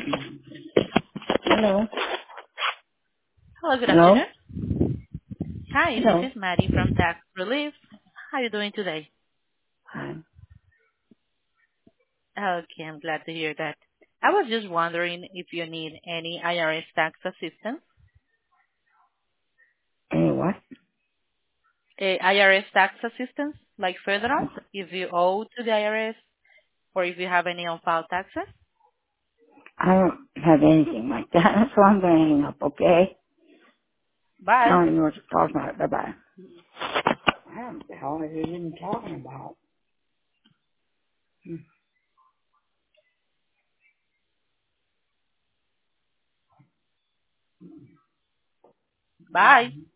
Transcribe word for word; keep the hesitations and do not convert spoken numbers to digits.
Hello. Hello, good Hello. afternoon. Hi, this Hello. is Maddie from Tax Relief. How are you doing today? Hi. Okay, I'm glad to hear that. I was just wondering if you need any I R S tax assistance. Hey, what? Eh, I R S tax assistance, like federal, if you owe to the I R S or if you have any unfiled taxes. I don't have anything like that. That's why I'm going to hang up, okay? I Bye. don't even know what you're talking about. Bye-bye. I don't know what the hell are you even talking about? Bye.